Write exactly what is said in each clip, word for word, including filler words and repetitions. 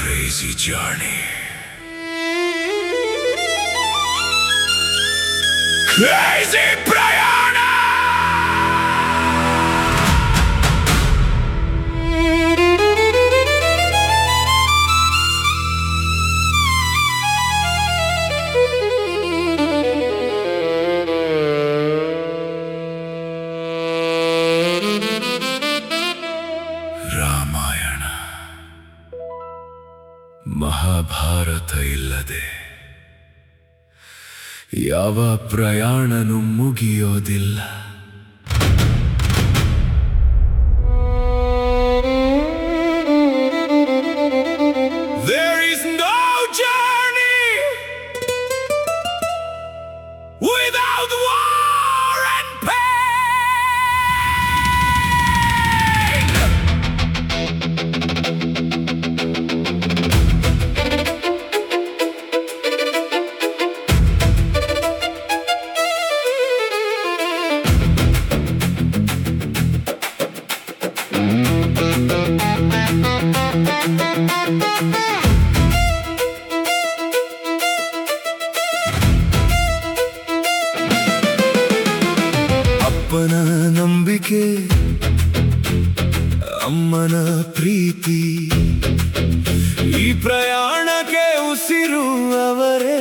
crazy journey. Crazy ಪ್ರಯಾಣ. ರಾಮಾಯಣ ಮಹಾಭಾರತ ಇಲ್ಲದೆ ಯಾವ ಪ್ರಯಾಣನೂ ಮುಗಿಯೋದಿಲ್ಲ. There is no journey without war and pain. ಅಪ್ಪನ ನಂಬಿಕೆ, ಅಮ್ಮನ ಪ್ರೀತಿ, ಈ ಪ್ರಯಾಣಕ್ಕೆ ಉಸಿರು ಅವರೇ.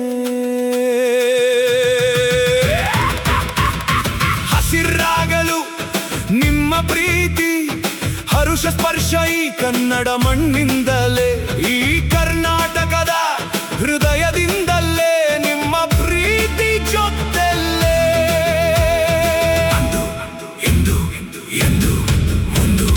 ಹಸಿರಾಗಲು ನಿಮ್ಮ ಪ್ರೀತಿ, ಹರುಷ ಸ್ಪರ್ಶ ಈ ಕನ್ನಡ ಮಣ್ಣಿಂದಲೇ, ಈ ಕರ್ನಾಟಕದ ಹೃದಯದಿಂದಲೇ ನಿಮ್ಮ ಪ್ರೀತಿ ಜೊತೆಲ್ಲೇ. ಅಂದು ಇಂದು ಎಂದು ಮುಂದು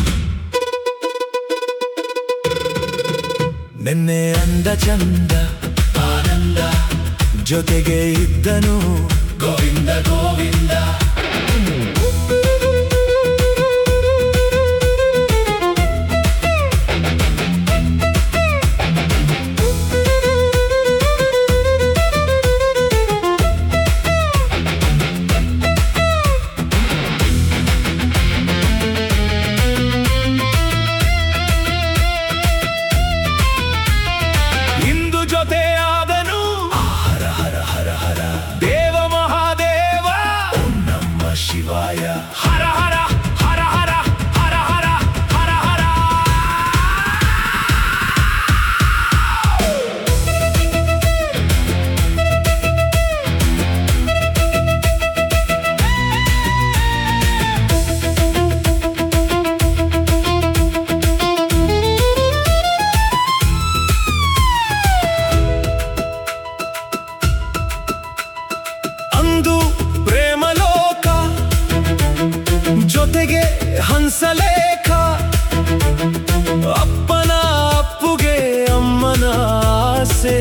ನಿನ್ನೆ ಅಂದ ಚಂದ ಆನಂದ ಜೊತೆಗೆ ಇದ್ದನು ಗೋವಿಂದ ಗೋವಿಂದ. ಜೊತೆಯಾದನು ಹರ ಹರ ಹರ ಹರ ದೇವ ಮಹಾದೇವ, ಓಂ ನಮಃ ಶಿವಾಯ. ಹರ ಹರ ಹರ ಹರ ಹರ ಹರ ಹರ ಹರ. ಅಂದು ಪ್ರೇಮಲೋಕ ಜೊತೆಗೆ ಹಂಸಲೇಖ, ಅಪ್ಪನ ಅಪ್ಪುಗೆ ಅಮ್ಮನ ಆಸೆ,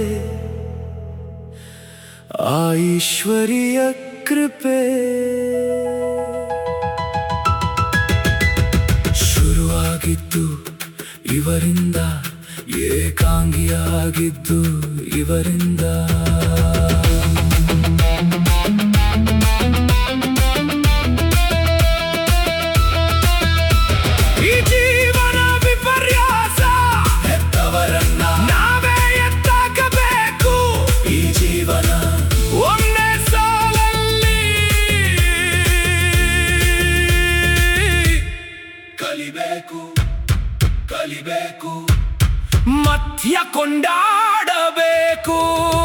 ಆ ಈಶ್ವರಿಯ ಕೃಪೆ. ಶುರುವಾಗಿದ್ದು ಇವರಿಂದ, ಏಕಾಂಗಿಯಾಗಿದ್ದು ಇವರಿಂದ. ಈ ಜೀವನ ವಿಪರ್ಯಾಸ, ಹೆತ್ತವರನ್ನ ನಾವೇ ಎತ್ತಾಕಬೇಕು. ಈ ಜೀವನ ಒಂದೇ ಸಾಲಲ್ಲಿ ಕಲಿಬೇಕು ಕಲಿಬೇಕು, ಮಧ್ಯ ಕೊಂಡಾಡಬೇಕು.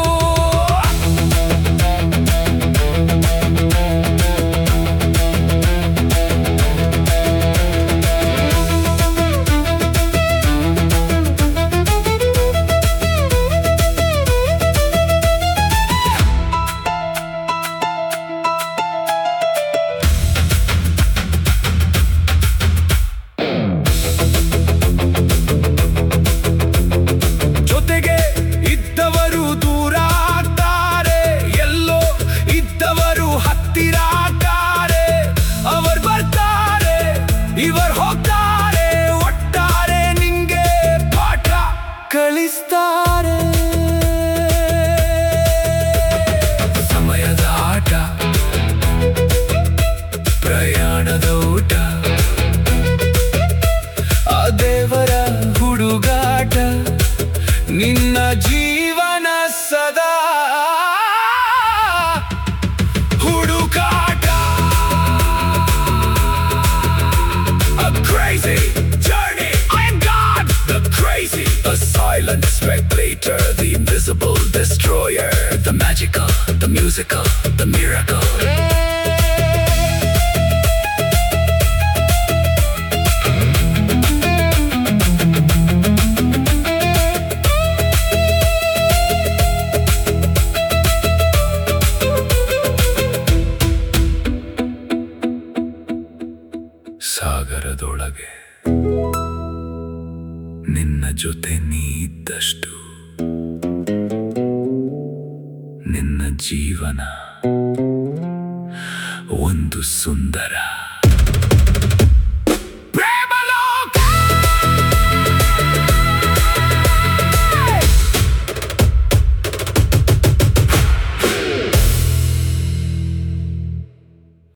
ಜೊತೆಗೆ ಇದ್ದವರು ದೂರ ಆಗ್ತಾರೆ, ಎಲ್ಲೋ ಇದ್ದವರು ಹತ್ತಿರ ಆಗ್ತಾರೆ. ಅವರು ಬರ್ತಾರೆ, ಇವರು ಹೋಗ್ತಾರೆ, ಒಟ್ಟಾರೆ ನಿಂಗೆ ಪಾಠ ಕಲಿಸ್ತಾರೆ. ಸಮಯದ ಆಟ, ಪ್ರಯಾಣದ ಊಟ, ಆ ದೇವರ ಹುಡುಗಾಟ. silent spectator, the invisible destroyer, the magical, the musical, the miracle. ಸಾಗರದೊಳಗೆ ನಿನ್ನ ಜೊತೆ ನೀ ಇದ್ದಷ್ಟು ನಿನ್ನ ಜೀವನ ಒಂದು ಸುಂದರ